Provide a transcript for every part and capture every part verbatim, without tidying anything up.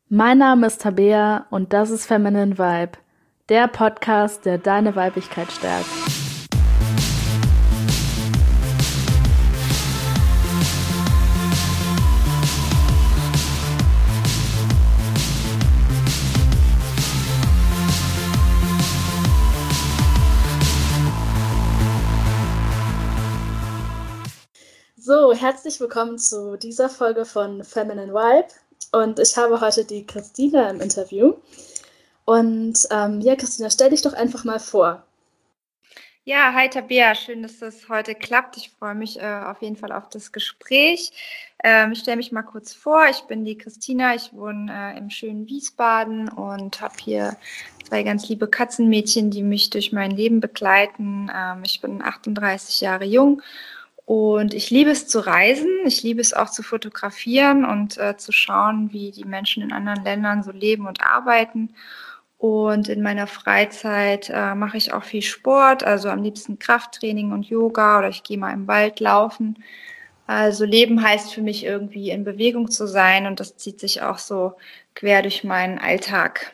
Mein Name ist Tabea und das ist Feminine Vibe, der Podcast, der deine Weiblichkeit stärkt. So, herzlich willkommen zu dieser Folge von Feminine Vibe. Und ich habe heute die Christina im Interview. Und ähm, ja, Christina, stell dich doch einfach mal vor. Ja, hi Tabea, schön, dass das heute klappt. Ich freue mich äh, auf jeden Fall auf das Gespräch. Ähm, ich stelle mich mal kurz vor. Ich bin die Christina, ich wohne äh, im schönen Wiesbaden und habe hier zwei ganz liebe Katzenmädchen, die mich durch mein Leben begleiten. Ähm, ich bin achtunddreißig Jahre jung. Und ich liebe es zu reisen, ich liebe es auch zu fotografieren und äh, zu schauen, wie die Menschen in anderen Ländern so leben und arbeiten. Und in meiner Freizeit äh, mache ich auch viel Sport, also am liebsten Krafttraining und Yoga oder ich gehe mal im Wald laufen. Also Leben heißt für mich irgendwie in Bewegung zu sein und das zieht sich auch so quer durch meinen Alltag.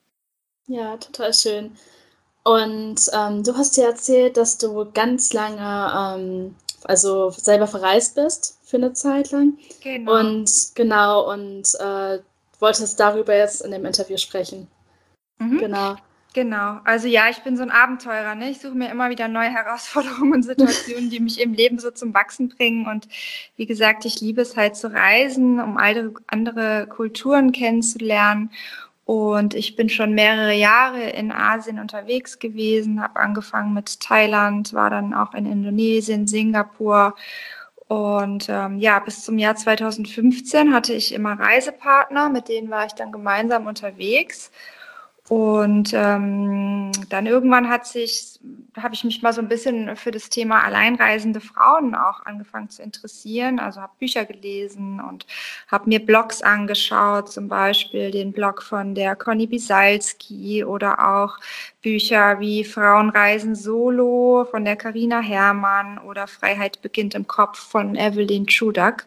Ja, total schön. Und ähm, du hast dir erzählt, dass du ganz lange, ähm, also selber verreist bist für eine Zeit lang. Genau. Und genau, und äh, wolltest darüber jetzt in dem Interview sprechen. Mhm. Genau. Genau, also ja, ich bin so ein Abenteurer, ne? Ich suche mir immer wieder neue Herausforderungen und Situationen, die mich im Leben so zum Wachsen bringen. Und wie gesagt, ich liebe es halt zu reisen, um andere, andere Kulturen kennenzulernen. Und ich bin schon mehrere Jahre in Asien unterwegs gewesen, habe angefangen mit Thailand, war dann auch in Indonesien, Singapur. Und ähm, ja, bis zum Jahr zweitausendfünfzehn hatte ich immer Reisepartner, mit denen war ich dann gemeinsam unterwegs. Und ähm, dann irgendwann hat sich, habe ich mich mal so ein bisschen für das Thema alleinreisende Frauen auch angefangen zu interessieren. Also habe Bücher gelesen und habe mir Blogs angeschaut, zum Beispiel den Blog von der Conny Bisalski oder auch Bücher wie Frauen reisen solo von der Carina Herrmann oder Freiheit beginnt im Kopf von Evelyn Chudak.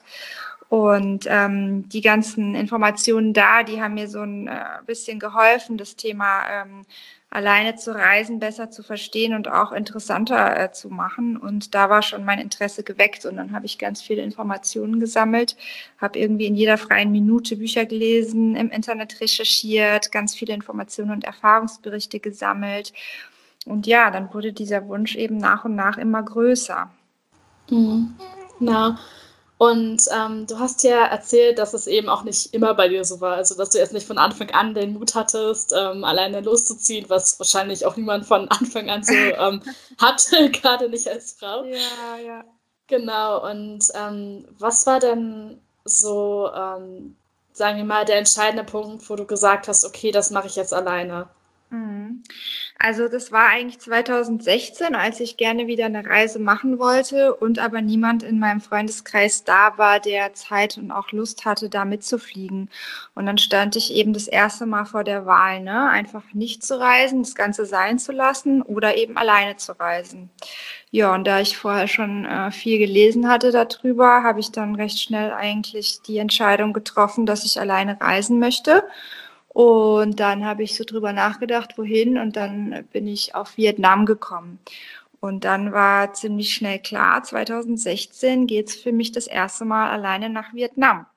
Und ähm, die ganzen Informationen da, die haben mir so ein äh, bisschen geholfen, das Thema ähm, alleine zu reisen besser zu verstehen und auch interessanter äh, zu machen. Und da war schon mein Interesse geweckt. Und dann habe ich ganz viele Informationen gesammelt, habe irgendwie in jeder freien Minute Bücher gelesen, im Internet recherchiert, ganz viele Informationen und Erfahrungsberichte gesammelt. Und ja, dann wurde dieser Wunsch eben nach und nach immer größer. Mhm. Genau. Und ähm, du hast ja erzählt, dass es eben auch nicht immer bei dir so war. Also, dass du jetzt nicht von Anfang an den Mut hattest, ähm, alleine loszuziehen, was wahrscheinlich auch niemand von Anfang an so ähm, hat, gerade nicht als Frau. Ja, ja. Genau. Und ähm, was war denn so, ähm, sagen wir mal, der entscheidende Punkt, wo du gesagt hast, okay, das mache ich jetzt alleine? Mhm. Also das war eigentlich zweitausendsechzehn, als ich gerne wieder eine Reise machen wollte und aber niemand in meinem Freundeskreis da war, der Zeit und auch Lust hatte, da mitzufliegen. Und dann stand ich eben das erste Mal vor der Wahl, ne? Einfach nicht zu reisen, das Ganze sein zu lassen oder eben alleine zu reisen. Ja, und da ich vorher schon äh, viel gelesen hatte darüber, habe ich dann recht schnell eigentlich die Entscheidung getroffen, dass ich alleine reisen möchte. Und dann habe ich so drüber nachgedacht, wohin, und dann bin ich auf Vietnam gekommen. Und dann war ziemlich schnell klar, zweitausendsechzehn geht es für mich das erste Mal alleine nach Vietnam.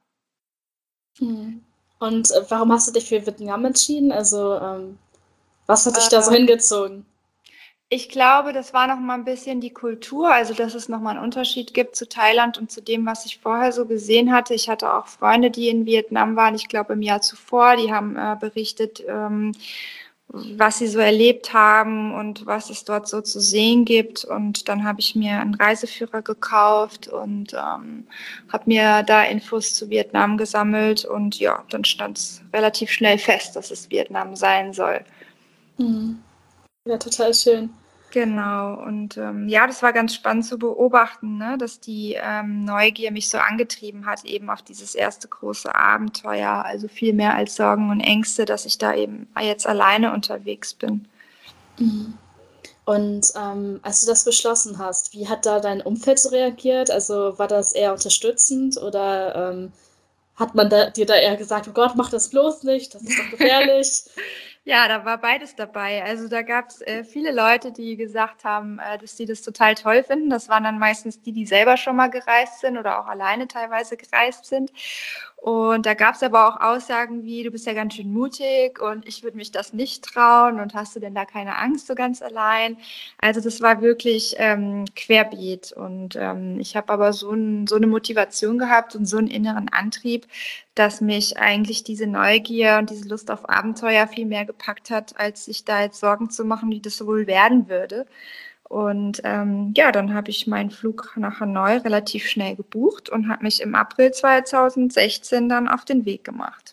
Mhm. Und äh, warum hast du dich für Vietnam entschieden? Also, ähm, was hat dich da so Ähm, hingezogen? Ich glaube, das war noch mal ein bisschen die Kultur, also dass es noch mal einen Unterschied gibt zu Thailand und zu dem, was ich vorher so gesehen hatte. Ich hatte auch Freunde, die in Vietnam waren, ich glaube im Jahr zuvor, die haben äh, berichtet, ähm, was sie so erlebt haben und was es dort so zu sehen gibt. Und dann habe ich mir einen Reiseführer gekauft und ähm, habe mir da Infos zu Vietnam gesammelt. Und ja, dann stand es relativ schnell fest, dass es Vietnam sein soll. Mhm. Ja, total schön. Genau, und ähm, ja, das war ganz spannend zu beobachten, ne, dass die ähm, Neugier mich so angetrieben hat, eben auf dieses erste große Abenteuer, also viel mehr als Sorgen und Ängste, dass ich da eben jetzt alleine unterwegs bin. Mhm. Und ähm, als du das beschlossen hast, wie hat da dein Umfeld so reagiert? Also war das eher unterstützend oder ähm, hat man da, dir da eher gesagt, oh Gott, mach das bloß nicht, das ist doch gefährlich? Ja, da war beides dabei. Also da gab es äh, viele Leute, die gesagt haben, äh, dass sie das total toll finden. Das waren dann meistens die, die selber schon mal gereist sind oder auch alleine teilweise gereist sind. Und da gab es aber auch Aussagen wie, du bist ja ganz schön mutig und ich würde mich das nicht trauen und hast du denn da keine Angst so ganz allein? Also das war wirklich ähm, querbeet und ähm, ich habe aber so, ein, so eine Motivation gehabt und so einen inneren Antrieb, dass mich eigentlich diese Neugier und diese Lust auf Abenteuer viel mehr gepackt hat, als sich da jetzt Sorgen zu machen, wie das wohl werden würde. Und ähm, ja, dann habe ich meinen Flug nach Hanoi relativ schnell gebucht und habe mich im April zweitausendsechzehn dann auf den Weg gemacht.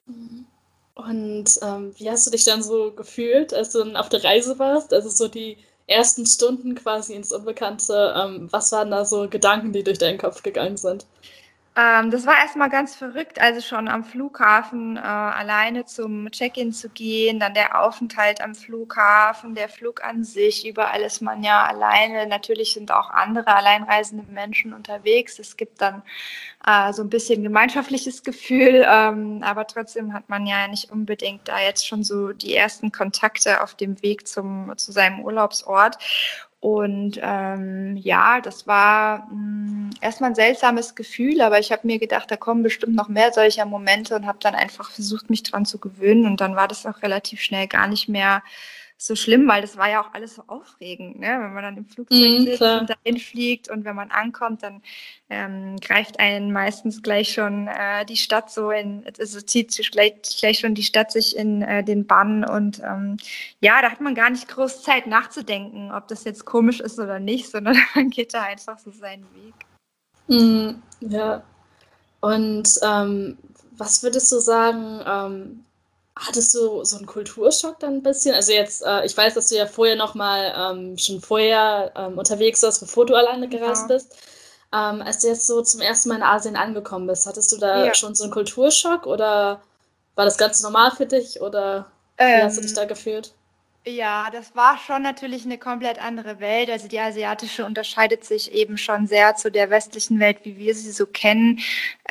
Und ähm, wie hast du dich dann so gefühlt, als du dann auf der Reise warst? Also so die ersten Stunden quasi ins Unbekannte. Ähm, was waren da so Gedanken, die durch deinen Kopf gegangen sind? Ähm, das war erstmal ganz verrückt, also schon am Flughafen äh, alleine zum Check-in zu gehen, dann der Aufenthalt am Flughafen, der Flug an sich, überall ist man ja alleine. Natürlich sind auch andere alleinreisende Menschen unterwegs. Es gibt dann äh, so ein bisschen gemeinschaftliches Gefühl, ähm, aber trotzdem hat man ja nicht unbedingt da jetzt schon so die ersten Kontakte auf dem Weg zum, zu seinem Urlaubsort. Und ähm, ja, das war mh, erstmal ein seltsames Gefühl, aber ich habe mir gedacht, da kommen bestimmt noch mehr solcher Momente und habe dann einfach versucht, mich dran zu gewöhnen. Und dann war das auch relativ schnell gar nicht mehr so schlimm, weil das war ja auch alles so aufregend, ne? Wenn man dann im Flugzeug Mhm, sitzt klar. und dahin fliegt und wenn man ankommt, dann ähm, greift einen meistens gleich schon äh, die Stadt so in, also zieht sich gleich, gleich schon die Stadt sich in äh, den Bann und ähm, ja, da hat man gar nicht groß Zeit nachzudenken, ob das jetzt komisch ist oder nicht, sondern man geht da einfach so seinen Weg. Mhm, ja. Und ähm, was würdest du sagen, ähm, hattest du so einen Kulturschock dann ein bisschen? Also jetzt, äh, ich weiß, dass du ja vorher noch mal ähm, schon vorher ähm, unterwegs warst, bevor du alleine gereist Genau. bist. Ähm, als du jetzt so zum ersten Mal in Asien angekommen bist, hattest du da Ja. schon so einen Kulturschock oder war das ganz normal für dich oder wie hast du dich Ähm, da gefühlt? Ja, das war schon natürlich eine komplett andere Welt. Also, die asiatische unterscheidet sich eben schon sehr zu der westlichen Welt, wie wir sie so kennen.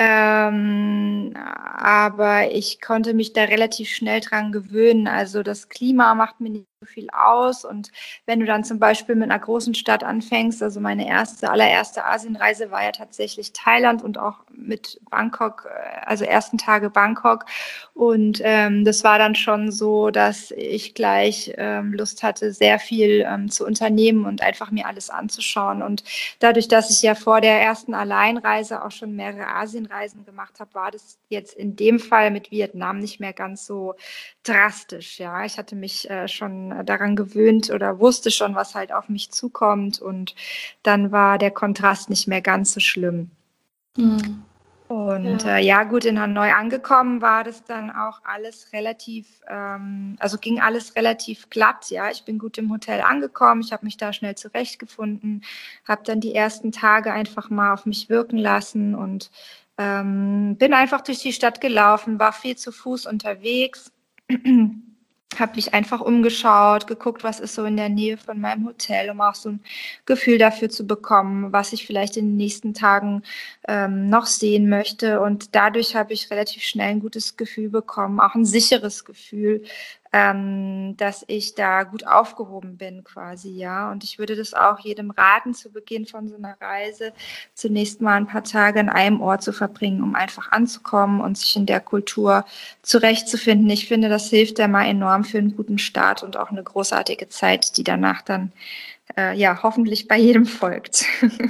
Ähm, aber ich konnte mich da relativ schnell dran gewöhnen. Also, das Klima macht mir nicht so viel aus und wenn du dann zum Beispiel mit einer großen Stadt anfängst, also meine erste, allererste Asienreise war ja tatsächlich Thailand und auch mit Bangkok, äh, also ersten Tage Bangkok und ähm, das war dann schon so, dass ich gleich ähm, Lust hatte, sehr viel ähm, zu unternehmen und einfach mir alles anzuschauen. Und dadurch, dass ich ja vor der ersten Alleinreise auch schon mehrere Asienreisen gemacht habe, war das jetzt in dem Fall mit Vietnam nicht mehr ganz so drastisch. Ja, ich hatte mich äh, schon daran gewöhnt oder wusste schon, was halt auf mich zukommt. Und dann war der Kontrast nicht mehr ganz so schlimm. Mhm. Und Ja. äh, ja, gut, in Hanoi angekommen war das dann auch alles relativ, ähm, also ging alles relativ glatt. Ja, ich bin gut im Hotel angekommen, ich habe mich da schnell zurechtgefunden, habe dann die ersten Tage einfach mal auf mich wirken lassen und ähm, bin einfach durch die Stadt gelaufen, war viel zu Fuß unterwegs. Habe mich einfach umgeschaut, geguckt, was ist so in der Nähe von meinem Hotel, um auch so ein Gefühl dafür zu bekommen, was ich vielleicht in den nächsten Tagen ähm, noch sehen möchte. Und dadurch habe ich relativ schnell ein gutes Gefühl bekommen, auch ein sicheres Gefühl, ähm, dass ich da gut aufgehoben bin quasi, ja. Und ich würde das auch jedem raten, zu Beginn von so einer Reise zunächst mal ein paar Tage an einem Ort zu verbringen, um einfach anzukommen und sich in der Kultur zurechtzufinden. Ich finde, das hilft ja mal enorm für einen guten Start und auch eine großartige Zeit, die danach dann äh, ja hoffentlich bei jedem folgt.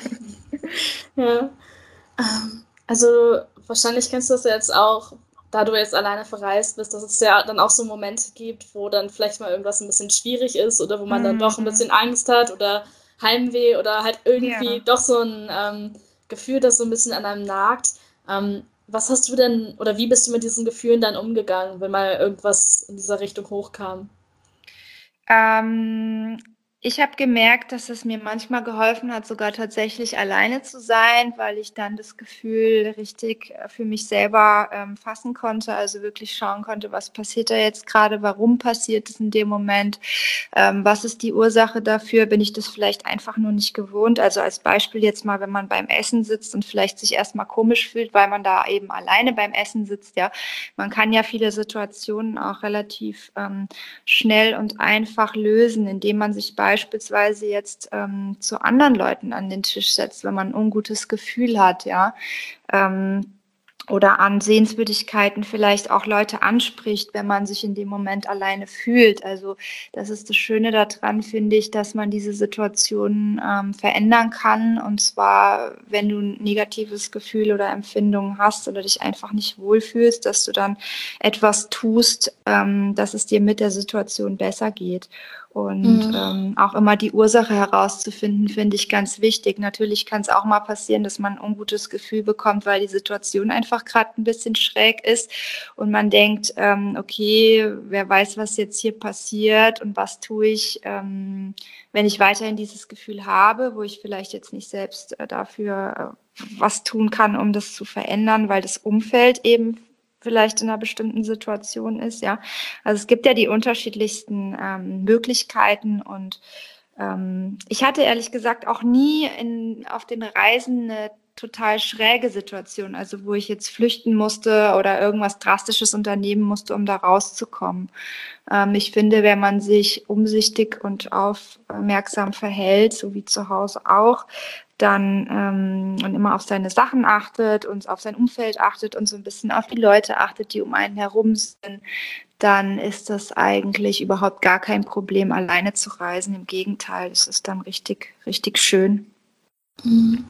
Ja. Ähm, also wahrscheinlich kennst du das ja jetzt auch, da du jetzt alleine verreist bist, dass es ja dann auch so Momente gibt, wo dann vielleicht mal irgendwas ein bisschen schwierig ist oder wo man dann doch ein bisschen Mhm. Angst hat oder Heimweh oder halt irgendwie Ja. doch so ein ähm, Gefühl, das so ein bisschen an einem nagt. Ähm, was hast du denn oder wie bist du mit diesen Gefühlen dann umgegangen, wenn mal irgendwas in dieser Richtung hochkam? Ähm, Ich habe gemerkt, dass es mir manchmal geholfen hat, sogar tatsächlich alleine zu sein, weil ich dann das Gefühl richtig äh, für mich selber ähm, fassen konnte, also wirklich schauen konnte, was passiert da jetzt gerade, warum passiert es in dem Moment, ähm, was ist die Ursache dafür, bin ich das vielleicht einfach nur nicht gewohnt. Also als Beispiel jetzt mal, wenn man beim Essen sitzt und vielleicht sich erstmal komisch fühlt, weil man da eben alleine beim Essen sitzt, ja. Man kann ja viele Situationen auch relativ ähm, schnell und einfach lösen, indem man sich beispielsweise jetzt ähm, zu anderen Leuten an den Tisch setzt, wenn man ein ungutes Gefühl hat, ja. Ähm, oder an Sehenswürdigkeiten vielleicht auch Leute anspricht, wenn man sich in dem Moment alleine fühlt. Also das ist das Schöne daran, finde ich, dass man diese Situation ähm, verändern kann. Und zwar, wenn du ein negatives Gefühl oder Empfindungen hast oder dich einfach nicht wohlfühlst, dass du dann etwas tust, ähm, dass es dir mit der Situation besser geht. Und Mhm. ähm, auch immer die Ursache herauszufinden, finde ich ganz wichtig. Natürlich kann es auch mal passieren, dass man ein ungutes Gefühl bekommt, weil die Situation einfach gerade ein bisschen schräg ist und man denkt, ähm, okay, wer weiß, was jetzt hier passiert und was tue ich, ähm, wenn ich weiterhin dieses Gefühl habe, wo ich vielleicht jetzt nicht selbst äh, dafür äh, was tun kann, um das zu verändern, weil das Umfeld eben vielleicht in einer bestimmten Situation ist, ja. Also es gibt ja die unterschiedlichsten ähm, Möglichkeiten und ähm, ich hatte ehrlich gesagt auch nie in, auf den Reisen eine total schräge Situation, also wo ich jetzt flüchten musste oder irgendwas Drastisches unternehmen musste, um da rauszukommen. Ähm, ich finde, wenn man sich umsichtig und aufmerksam verhält, so wie zu Hause auch, dann ähm, und immer auf seine Sachen achtet und auf sein Umfeld achtet und so ein bisschen auf die Leute achtet, die um einen herum sind, dann ist das eigentlich überhaupt gar kein Problem, alleine zu reisen. Im Gegenteil, es ist dann richtig, richtig schön. Mhm.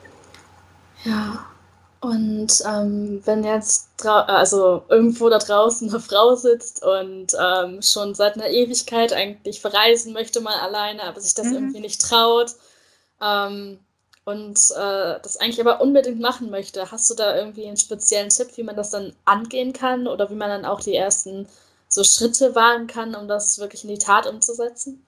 Ja. Und ähm, wenn jetzt drau also irgendwo da draußen eine Frau sitzt und ähm, schon seit einer Ewigkeit eigentlich verreisen möchte mal alleine, aber sich das irgendwie Mhm. nicht traut, ähm, und äh, das eigentlich aber unbedingt machen möchte, hast du da irgendwie einen speziellen Tipp, wie man das dann angehen kann oder wie man dann auch die ersten so Schritte wagen kann, um das wirklich in die Tat umzusetzen?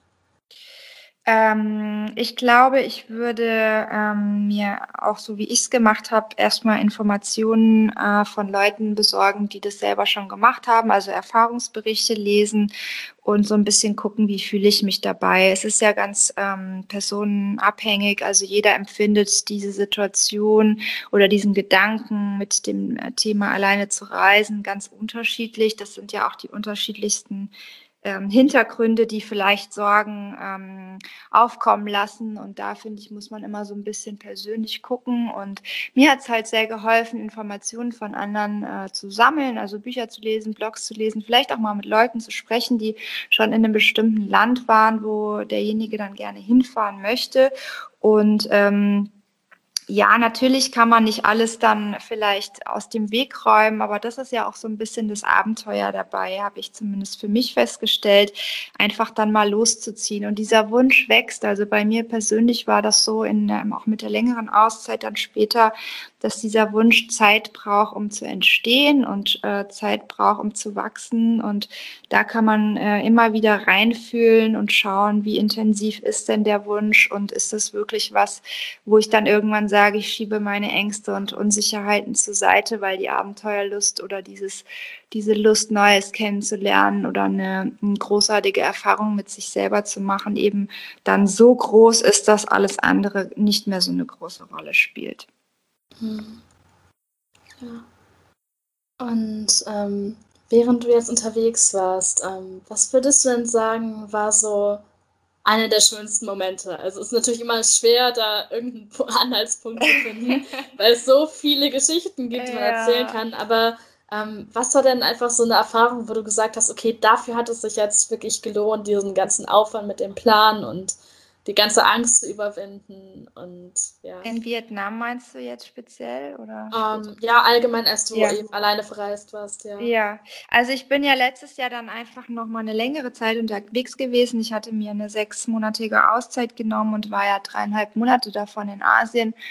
Ähm, ich glaube, ich würde ähm, mir auch so, wie ich es gemacht habe, erstmal Informationen äh, von Leuten besorgen, die das selber schon gemacht haben, also Erfahrungsberichte lesen und so ein bisschen gucken, wie fühle ich mich dabei. Es ist ja ganz ähm, personenabhängig, also jeder empfindet diese Situation oder diesen Gedanken mit dem äh, Thema alleine zu reisen ganz unterschiedlich. Das sind ja auch die unterschiedlichsten ähm, Hintergründe, die vielleicht Sorgen ähm, aufkommen lassen. Und da, finde ich, muss man immer so ein bisschen persönlich gucken. Und mir hat es halt sehr geholfen, Informationen von anderen äh, zu sammeln, also Bücher zu lesen, Blogs zu lesen, vielleicht auch mal mit Leuten zu sprechen, die schon in einem bestimmten Land waren, wo derjenige dann gerne hinfahren möchte. Und ähm, ja, natürlich kann man nicht alles dann vielleicht aus dem Weg räumen, aber das ist ja auch so ein bisschen das Abenteuer dabei, habe ich zumindest für mich festgestellt, einfach dann mal loszuziehen. Und dieser Wunsch wächst. Also bei mir persönlich war das so in, ähm, auch mit der längeren Auszeit dann später, dass dieser Wunsch Zeit braucht, um zu entstehen und äh, Zeit braucht, um zu wachsen. Und da kann man äh, immer wieder reinfühlen und schauen, wie intensiv ist denn der Wunsch und ist das wirklich was, wo ich dann irgendwann sage, ich schiebe meine Ängste und Unsicherheiten zur Seite, weil die Abenteuerlust oder dieses, diese Lust, Neues kennenzulernen oder eine, eine großartige Erfahrung mit sich selber zu machen, eben dann so groß ist, dass alles andere nicht mehr so eine große Rolle spielt. Mhm. Ja. Und ähm, während du jetzt unterwegs warst, ähm, was würdest du denn sagen, war so einer der schönsten Momente? Also es ist natürlich immer schwer, da irgendeinen Pu- Anhaltspunkt zu finden, weil es so viele Geschichten gibt, die man erzählen Ja. kann. Aber ähm, was war denn einfach so eine Erfahrung, wo du gesagt hast, okay, dafür hat es sich jetzt wirklich gelohnt, diesen ganzen Aufwand mit dem Plan und die ganze Angst zu überwinden und ja. In Vietnam meinst du jetzt speziell oder Ähm, später? ja, allgemein, als du Ja. eben alleine verreist warst, ja. Ja, also ich bin ja letztes Jahr dann einfach noch mal eine längere Zeit unterwegs gewesen. Ich hatte mir eine sechsmonatige Auszeit genommen und war ja dreieinhalb Monate davon in Asien.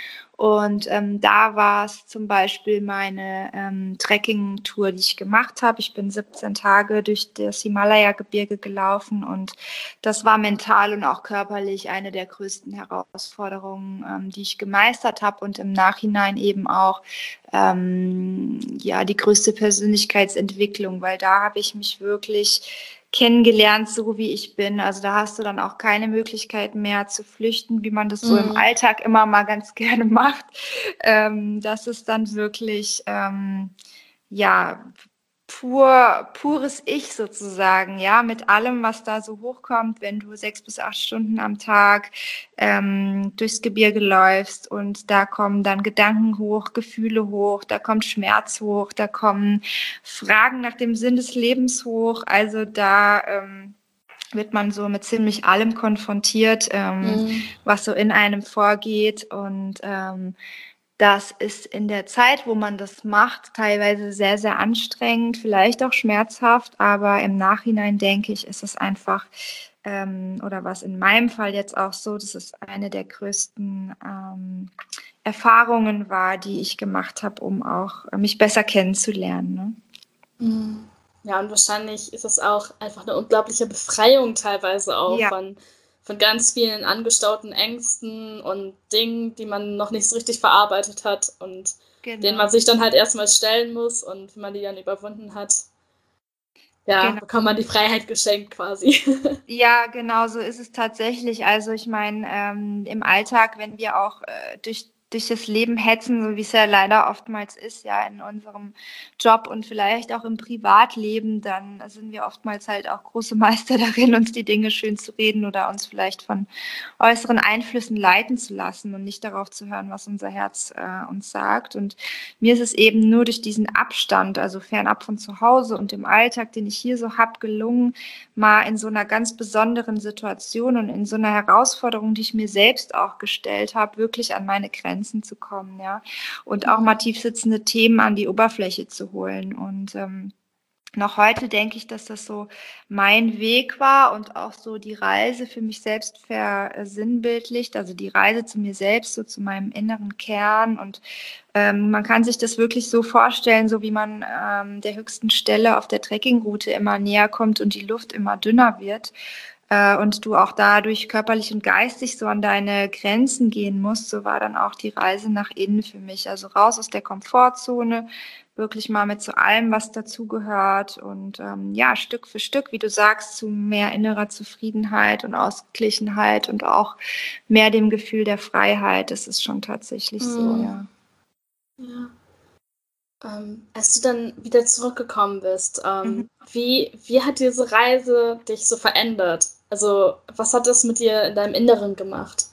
Und ähm, da war es zum Beispiel meine ähm, Trekking-Tour, die ich gemacht habe. Ich bin siebzehn Tage durch das Himalaya-Gebirge gelaufen und das war mental und auch körperlich eine der größten Herausforderungen, ähm, die ich gemeistert habe und im Nachhinein eben auch ähm, ja, die größte Persönlichkeitsentwicklung, weil da habe ich mich wirklich kennengelernt, so wie ich bin. Also da hast du dann auch keine Möglichkeit mehr zu flüchten, wie man das so im Mhm. Alltag immer mal ganz gerne macht. Ähm, das ist dann wirklich, ähm, ja, pur, pures Ich sozusagen, ja, mit allem, was da so hochkommt, wenn du sechs bis acht Stunden am Tag ähm, durchs Gebirge läufst und da kommen dann Gedanken hoch, Gefühle hoch, da kommt Schmerz hoch, da kommen Fragen nach dem Sinn des Lebens hoch. Also da ähm, wird man so mit ziemlich allem konfrontiert, ähm, Mhm. was so in einem vorgeht und ähm, das ist in der Zeit, wo man das macht, teilweise sehr, sehr anstrengend, vielleicht auch schmerzhaft, aber im Nachhinein denke ich, ist es einfach, ähm, oder was in meinem Fall jetzt auch so, dass es eine der größten ähm, Erfahrungen war, die ich gemacht habe, um auch äh, mich besser kennenzulernen. Ne? Mhm. Ja, und wahrscheinlich ist es auch einfach eine unglaubliche Befreiung teilweise auch Ja, von von ganz vielen angestauten Ängsten und Dingen, die man noch nicht so richtig verarbeitet hat und denen man genau. sich dann halt erst mal stellen muss und wenn man die dann überwunden hat, ja, Genau. bekommt man die Freiheit geschenkt quasi. Ja, genau so ist es tatsächlich. Also ich meine, ähm, im Alltag, wenn wir auch äh, durch, durch das Leben hetzen, so wie es ja leider oftmals ist, ja, in unserem Job und vielleicht auch im Privatleben, dann sind wir oftmals halt auch große Meister darin, uns die Dinge schön zu reden oder uns vielleicht von äußeren Einflüssen leiten zu lassen und nicht darauf zu hören, was unser Herz äh, uns sagt. Und mir ist es eben nur durch diesen Abstand, also fernab von zu Hause und dem Alltag, den ich hier so habe, gelungen, mal in so einer ganz besonderen Situation und in so einer Herausforderung, die ich mir selbst auch gestellt habe, wirklich an meine Grenzen zu kommen, ja. Und auch mal Mhm. tiefsitzende Themen an die Oberfläche zu holen. Und ähm, noch heute denke ich, dass das so mein Weg war und auch so die Reise für mich selbst versinnbildlicht, also die Reise zu mir selbst, so zu meinem inneren Kern. Und ähm, man kann sich das wirklich so vorstellen, so wie man ähm, der höchsten Stelle auf der Trekkingroute immer näher kommt und die Luft immer dünner wird äh, und du auch dadurch körperlich und geistig so an deine Grenzen gehen musst, so war dann auch die Reise nach innen für mich. Also raus aus der Komfortzone, wirklich mal mit so allem, was dazugehört und ähm, ja, Stück für Stück, wie du sagst, zu mehr innerer Zufriedenheit und Ausgeglichenheit und auch mehr dem Gefühl der Freiheit. Das ist schon tatsächlich so, Mhm. ja. Ja. Ähm, als du dann wieder zurückgekommen bist, Mhm. ähm, wie wie hat diese Reise dich so verändert? Also, was hat das mit dir in deinem Inneren gemacht?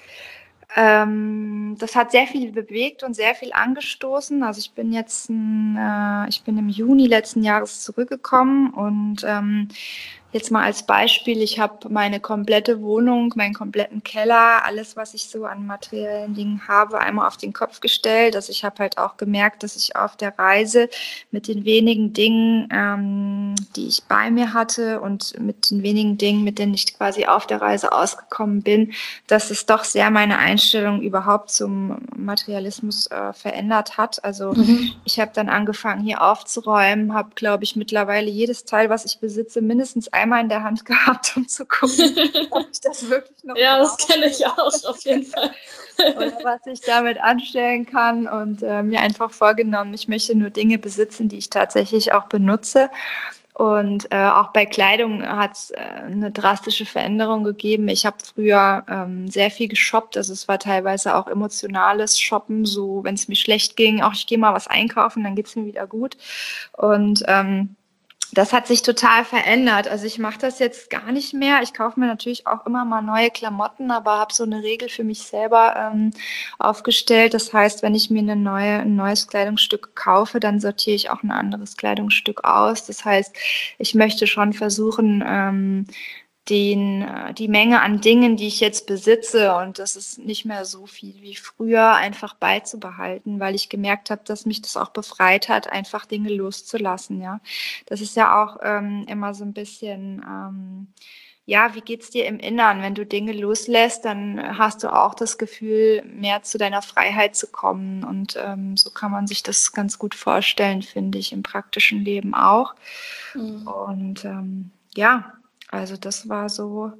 Ähm, das hat sehr viel bewegt und sehr viel angestoßen. Also ich bin jetzt, n, äh, ich bin im Juni letzten Jahres zurückgekommen und ähm, jetzt mal als Beispiel, ich habe meine komplette Wohnung, meinen kompletten Keller, alles, was ich so an materiellen Dingen habe, einmal auf den Kopf gestellt. Also ich habe halt auch gemerkt, dass ich auf der Reise mit den wenigen Dingen, ähm, die ich bei mir hatte und mit den wenigen Dingen, mit denen ich quasi auf der Reise ausgekommen bin, dass es doch sehr meine Einstellung überhaupt zum Materialismus äh, verändert hat. Also Mhm. ich habe dann angefangen, hier aufzuräumen, habe, glaube ich, mittlerweile jedes Teil, was ich besitze, mindestens einmal in der Hand gehabt, um zu gucken, ob ich das wirklich noch Ja, das brauche kenne ich auch auf jeden Fall. oder was ich damit anstellen kann und äh, mir einfach vorgenommen, ich möchte nur Dinge besitzen, die ich tatsächlich auch benutze. Und äh, auch bei Kleidung hat es äh, eine drastische Veränderung gegeben. Ich habe früher ähm, sehr viel geshoppt, also es war teilweise auch emotionales Shoppen, so wenn es mir schlecht ging, auch ich gehe mal was einkaufen, dann geht es mir wieder gut. Und ähm, das hat sich total verändert. Also ich mache das jetzt gar nicht mehr. Ich kaufe mir natürlich auch immer mal neue Klamotten, aber habe so eine Regel für mich selber ähm, aufgestellt. Das heißt, wenn ich mir eine neue, ein neues Kleidungsstück kaufe, dann sortiere ich auch ein anderes Kleidungsstück aus. Das heißt, ich möchte schon versuchen, ähm, den, äh, die Menge an Dingen, die ich jetzt besitze, und das ist nicht mehr so viel wie früher, einfach beizubehalten, weil ich gemerkt habe, dass mich das auch befreit hat, einfach Dinge loszulassen, ja. Das ist ja auch ähm, immer so ein bisschen ähm, ja, wie geht's dir im Inneren? Wenn du Dinge loslässt, dann hast du auch das Gefühl, mehr zu deiner Freiheit zu kommen. Und ähm, so kann man sich das ganz gut vorstellen, finde ich, im praktischen Leben auch. Mhm. Und ähm, ja, also das war so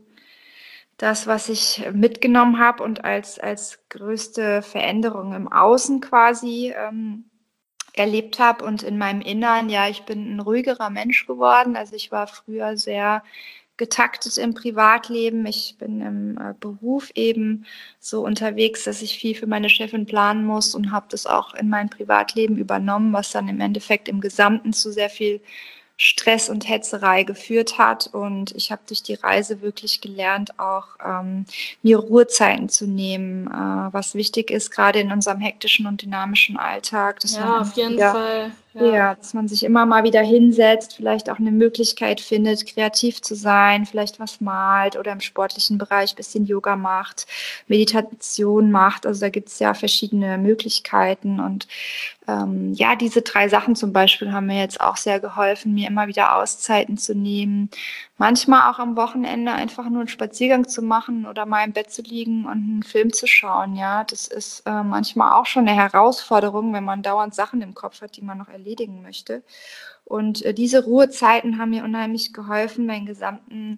das, was ich mitgenommen habe und als, als größte Veränderung im Außen quasi ähm, erlebt habe. Und in meinem Innern, ja, ich bin ein ruhigerer Mensch geworden. Also ich war früher sehr getaktet im Privatleben. Ich bin im äh, Beruf eben so unterwegs, dass ich viel für meine Chefin planen muss und habe das auch in mein Privatleben übernommen, was dann im Endeffekt im Gesamten zu sehr viel Stress und Hetzerei geführt hat. Und ich habe durch die Reise wirklich gelernt, auch ähm, mir Ruhezeiten zu nehmen, äh, was wichtig ist, gerade in unserem hektischen und dynamischen Alltag, dass man Ja, immer auf jeden wieder Fall. Ja. ja, dass man sich immer mal wieder hinsetzt, vielleicht auch eine Möglichkeit findet, kreativ zu sein, vielleicht was malt oder im sportlichen Bereich ein bisschen Yoga macht, Meditation macht. Also da gibt es ja verschiedene Möglichkeiten. Und ähm, ja, diese drei Sachen zum Beispiel haben mir jetzt auch sehr geholfen, mir immer wieder Auszeiten zu nehmen. Manchmal auch am Wochenende einfach nur einen Spaziergang zu machen oder mal im Bett zu liegen und einen Film zu schauen. Ja, das ist äh, manchmal auch schon eine Herausforderung, wenn man dauernd Sachen im Kopf hat, die man noch erledigen möchte. Und äh, diese Ruhezeiten haben mir unheimlich geholfen, meinen gesamten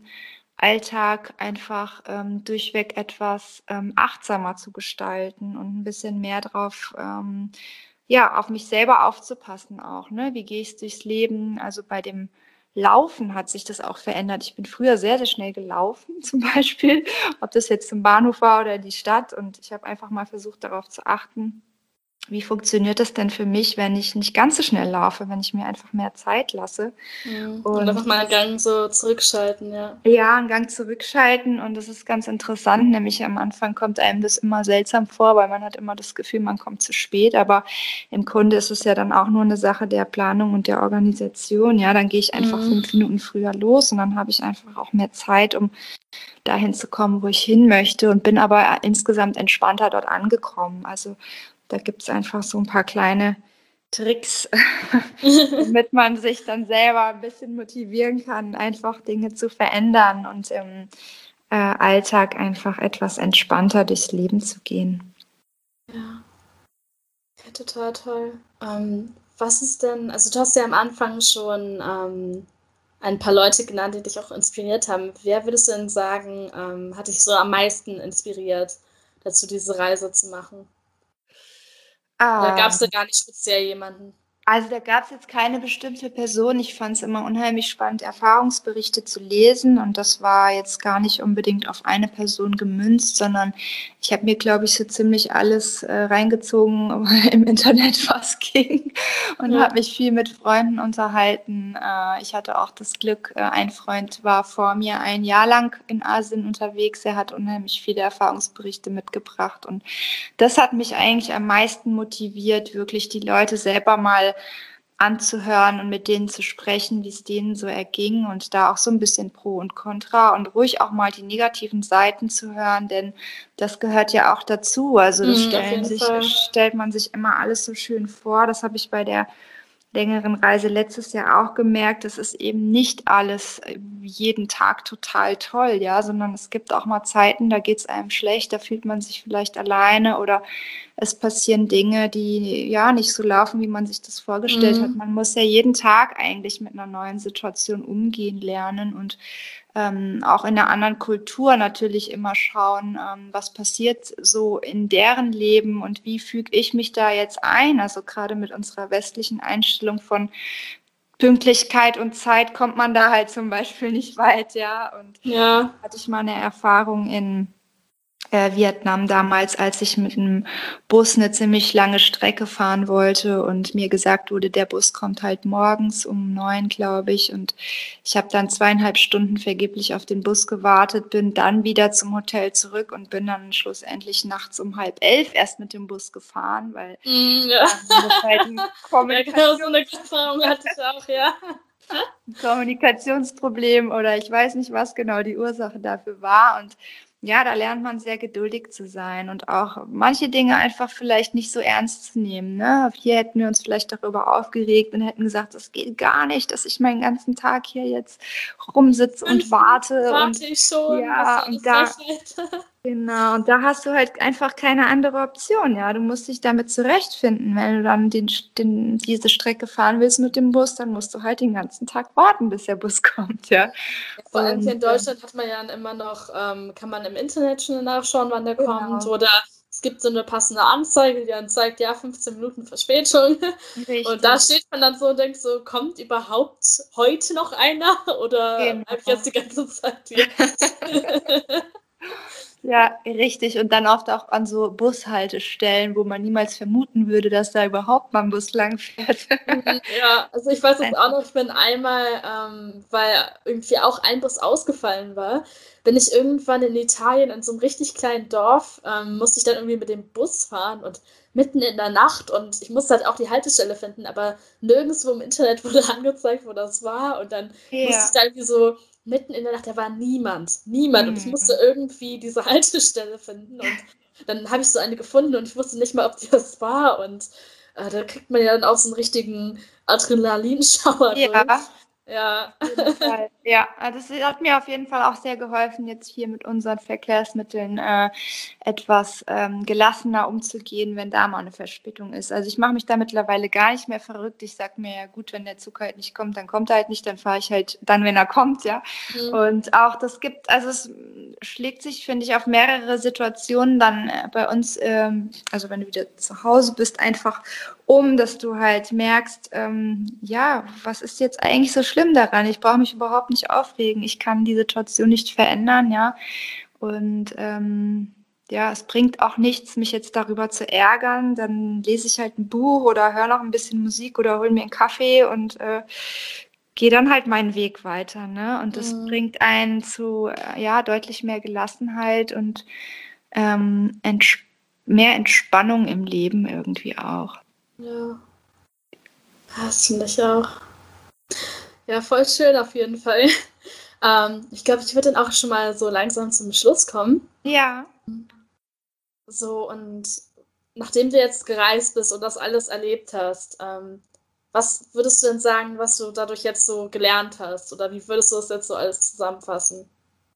Alltag einfach ähm, durchweg etwas ähm, achtsamer zu gestalten und ein bisschen mehr drauf, ähm, ja, auf mich selber aufzupassen auch. Ne? Wie gehe ich durchs Leben? Also bei dem Laufen hat sich das auch verändert. Ich bin früher sehr, sehr schnell gelaufen, zum Beispiel, ob das jetzt zum Bahnhof war oder in die Stadt. Und ich habe einfach mal versucht, darauf zu achten, wie funktioniert das denn für mich, wenn ich nicht ganz so schnell laufe, wenn ich mir einfach mehr Zeit lasse. Mhm. Und einfach Und mal einen Gang so zurückschalten, ja. ja, einen Gang zurückschalten und das ist ganz interessant, nämlich am Anfang kommt einem das immer seltsam vor, weil man hat immer das Gefühl, man kommt zu spät, aber im Grunde ist es ja dann auch nur eine Sache der Planung und der Organisation. Ja, dann gehe ich einfach Mhm. fünf Minuten früher los und dann habe ich einfach auch mehr Zeit, um dahin zu kommen, wo ich hin möchte und bin aber insgesamt entspannter dort angekommen. Also da gibt es einfach so ein paar kleine Tricks, damit man sich dann selber ein bisschen motivieren kann, einfach Dinge zu verändern und im äh, Alltag einfach etwas entspannter durchs Leben zu gehen. Ja. Ja, total toll. Ähm, was ist denn, also du hast ja am Anfang schon ähm, ein paar Leute genannt, die dich auch inspiriert haben. Wer würdest du denn sagen, ähm, hat dich so am meisten inspiriert, dazu diese Reise zu machen? Oder gab es da Ähm, gar nicht speziell jemanden? Also da gab es jetzt keine bestimmte Person. Ich fand es immer unheimlich spannend, Erfahrungsberichte zu lesen. Und das war jetzt gar nicht unbedingt auf eine Person gemünzt, sondern ich habe mir, glaube ich, so ziemlich alles äh, reingezogen im Internet, was ging. Und Ja. habe mich viel mit Freunden unterhalten. Äh, ich hatte auch das Glück, äh, ein Freund war vor mir ein Jahr lang in Asien unterwegs. Er hat unheimlich viele Erfahrungsberichte mitgebracht. Und das hat mich eigentlich am meisten motiviert, wirklich die Leute selber mal anzuhören und mit denen zu sprechen, wie es denen so erging und da auch so ein bisschen Pro und Contra und ruhig auch mal die negativen Seiten zu hören, denn das gehört ja auch dazu. Also das Mhm, auf stellen jeden sich, Fall. stellt man sich immer alles so schön vor. Das habe ich bei der längeren Reise letztes Jahr auch gemerkt, es ist eben nicht alles jeden Tag total toll, ja, sondern es gibt auch mal Zeiten, da geht es einem schlecht, da fühlt man sich vielleicht alleine oder es passieren Dinge, die ja nicht so laufen, wie man sich das vorgestellt hat. Mhm. Man muss ja jeden Tag eigentlich mit einer neuen Situation umgehen lernen und ähm, auch in einer anderen Kultur natürlich immer schauen, ähm, was passiert so in deren Leben und wie füge ich mich da jetzt ein. Also gerade mit unserer westlichen Einstellung von Pünktlichkeit und Zeit kommt man da halt zum Beispiel nicht weit, ja. Und Ja. hatte ich mal eine Erfahrung in äh, Vietnam damals, als ich mit einem Bus eine ziemlich lange Strecke fahren wollte und mir gesagt wurde, der Bus kommt halt morgens um neun, glaube ich. Und ich habe dann zweieinhalb Stunden vergeblich auf den Bus gewartet, bin dann wieder zum Hotel zurück und bin dann schlussendlich nachts um halb elf erst mit dem Bus gefahren, weil Mhm, ja. ähm, das halt ein Ja, genau so eine Kommunikations Erfahrung hatte ich auch, ja. ein Kommunikationsproblem oder ich weiß nicht, was genau die Ursache dafür war. Und ja, da lernt man sehr geduldig zu sein und auch manche Dinge einfach vielleicht nicht so ernst zu nehmen, ne? Hier hätten wir uns vielleicht darüber aufgeregt und hätten gesagt: „Das geht gar nicht, dass ich meinen ganzen Tag hier jetzt rumsitze und fünf warte“ und warte ich schon, was ja, soll und eine da Frechheit. genau, und da hast du halt einfach keine andere Option, ja. Du musst dich damit zurechtfinden. Wenn du dann den den diese Strecke fahren willst mit dem Bus, dann musst du halt den ganzen Tag warten, bis der Bus kommt, ja. Ja, vor allem hier Und, in ähm Deutschland hat man ja immer noch ähm, kann man im Internet schnell nachschauen, wann der kommt, genau, oder es gibt so 'ne passende Anzeige, die dann zeigt, ja, fünfzehn Minuten Verspätung. Und da richtig, steht man dann so und denkt so: „Kommt überhaupt heute noch einer oder bleibe ich jetzt genau. die ganze Zeit hier?“ Ja, richtig. Und dann oft auch an so Bushaltestellen, wo man niemals vermuten würde, dass da überhaupt mal 'n Bus langfährt. Mhm, ja, also ich weiß es auch Einfach noch, ich bin einmal, ähm, weil irgendwie auch ein Bus ausgefallen war, bin ich irgendwann in Italien in so 'nem richtig kleinen Dorf, ähm, musste ich dann irgendwie mit dem Bus fahren und mitten in der Nacht und ich musste halt auch die Haltestelle finden, aber nirgendswo im Internet wurde angezeigt, wo das war und dann musste ich ja. da irgendwie so mitten in der Nacht, da war niemand, niemand und ich musste Mhm. irgendwie diese Haltestelle finden und dann habe ich so eine gefunden und ich wusste nicht mal, ob die das war und äh, da kriegt man ja dann auch so 'n richtigen Adrenalinschauer Ja. durch. Ja. Auf jeden Fall. Ja, ah, das hat mir auf jeden Fall auch sehr geholfen, jetzt hier mit unseren Verkehrsmitteln, äh, etwas, ähm, gelassener umzugehen, wenn da mal 'ne Verspätung ist. Also, ich mache mich da mittlerweile gar nicht mehr verrückt. Ich sage mir: „Ja gut, wenn der Zug halt nicht kommt, dann kommt er halt nicht, dann fahre ich halt dann, wenn er kommt“, ja? Mhm. Und auch das gibt also, es schlägt sich, finde ich, auf mehrere Situationen dann, äh, bei uns, ähm also, wenn du wieder zu Hause bist, einfach um, dass du halt merkst, ähm, ja, was ist jetzt eigentlich so schlimm daran? Ich brauche mich überhaupt nicht aufregen. Ich kann die Situation nicht verändern, ja. Und, ähm, ja, es bringt auch nichts, mich jetzt darüber zu ärgern. Dann lese ich halt 'n Buch oder höre noch 'n bisschen Musik oder hole mir 'n Kaffee und, äh, gehe dann halt meinen Weg weiter, ne? Und das Mhm. bringt einen zu, äh, ja, deutlich mehr Gelassenheit und, ähm, Entsch mehr Entspannung im Leben irgendwie auch. Ja. Ja, das finde ich auch. Ja, voll schön auf jeden Fall. Ähm, ich glaube, ich würde dann auch schon mal so langsam zum Schluss kommen. Ja. So, und nachdem du jetzt gereist bist und das alles erlebt hast, ähm, was würdest du denn sagen, was du dadurch jetzt so gelernt hast? Oder wie würdest du das jetzt so alles zusammenfassen?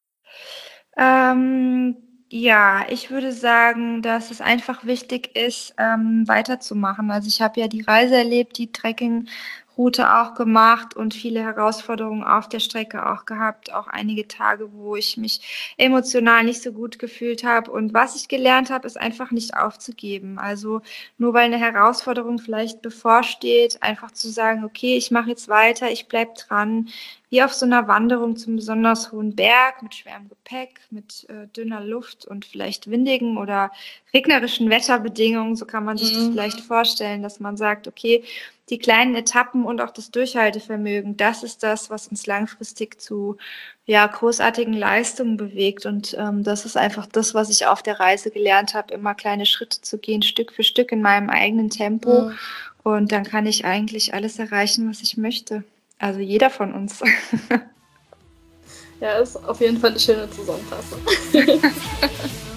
Ähm, ja, ich würde sagen, dass es einfach wichtig ist, ähm, weiterzumachen. Also, ich habe ja die Reise erlebt, die Trekkingroute auch gemacht und viele Herausforderungen auf der Strecke auch gehabt, auch einige Tage, wo ich mich emotional nicht so gut gefühlt habe. Und was ich gelernt habe, ist einfach nicht aufzugeben. Also, nur weil 'ne Herausforderung vielleicht bevorsteht, einfach zu sagen: „Okay, ich mache jetzt weiter, ich bleibe dran.“ Wie auf so 'ner Wanderung zum besonders hohen Berg mit schwerem Gepäck, mit, äh, dünner Luft und vielleicht windigen oder regnerischen Wetterbedingungen. So kann man sich das Mhm. vielleicht vorstellen, dass man sagt: „Okay, die kleinen Etappen und auch das Durchhaltevermögen, das ist das, was uns langfristig zu, ja, großartigen Leistungen bewegt.“ Und, ähm, das ist einfach das, was ich auf der Reise gelernt habe, immer kleine Schritte zu gehen, Stück für Stück in meinem eigenen Tempo. Mhm. Und dann kann ich eigentlich alles erreichen, was ich möchte. Also, jeder von uns. Ja, ist auf jeden Fall 'ne schöne Zusammenfassung.